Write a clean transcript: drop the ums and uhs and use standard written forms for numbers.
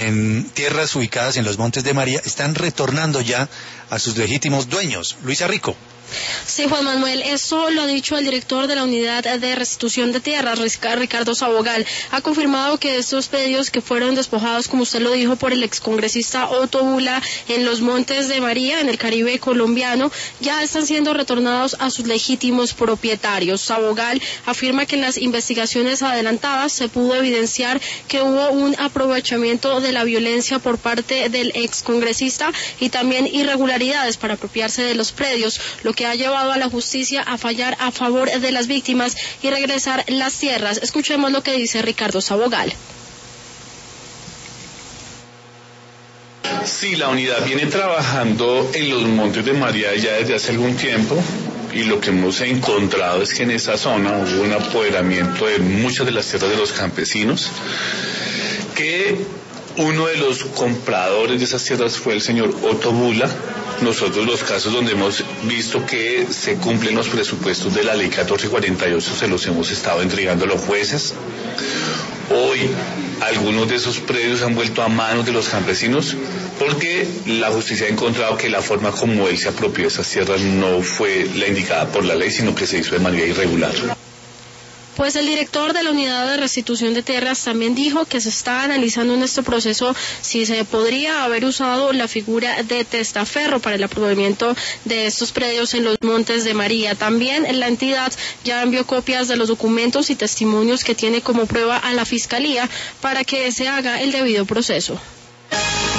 en tierras ubicadas en los Montes de María están retornando ya a sus legítimos dueños. Luisa Rico. Sí, Juan Manuel, eso lo ha dicho el director de la Unidad de Restitución de Tierras, Ricardo Sabogal. Ha confirmado que estos predios que fueron despojados, como usted lo dijo, por el excongresista Otto Bula en los Montes de María, en el Caribe colombiano, ya están siendo retornados a sus legítimos propietarios. Sabogal afirma que en las investigaciones adelantadas se pudo evidenciar que hubo un aprovechamiento de la violencia por parte del excongresista y también irregularidades para apropiarse de los predios, lo que ha llevado a la justicia a fallar a favor de las víctimas y regresar las tierras. Escuchemos lo que dice Ricardo Sabogal. Sí, la unidad viene trabajando en los Montes de María ya desde hace algún tiempo y lo que hemos encontrado es que en esa zona hubo un apoderamiento de muchas de las tierras de los campesinos, que uno de los compradores de esas tierras fue el señor Otto Bula. Nosotros los casos donde hemos visto que se cumplen los presupuestos de la ley 1448 se los hemos estado entregando a los jueces. Hoy algunos de esos predios han vuelto a manos de los campesinos porque la justicia ha encontrado que la forma como él se apropió de esas tierras no fue la indicada por la ley, sino que se hizo de manera irregular. Pues el director de la Unidad de Restitución de Tierras también dijo que se está analizando en este proceso si se podría haber usado la figura de testaferro para el apropiamiento de estos predios en los Montes de María. También la entidad ya envió copias de los documentos y testimonios que tiene como prueba a la Fiscalía para que se haga el debido proceso.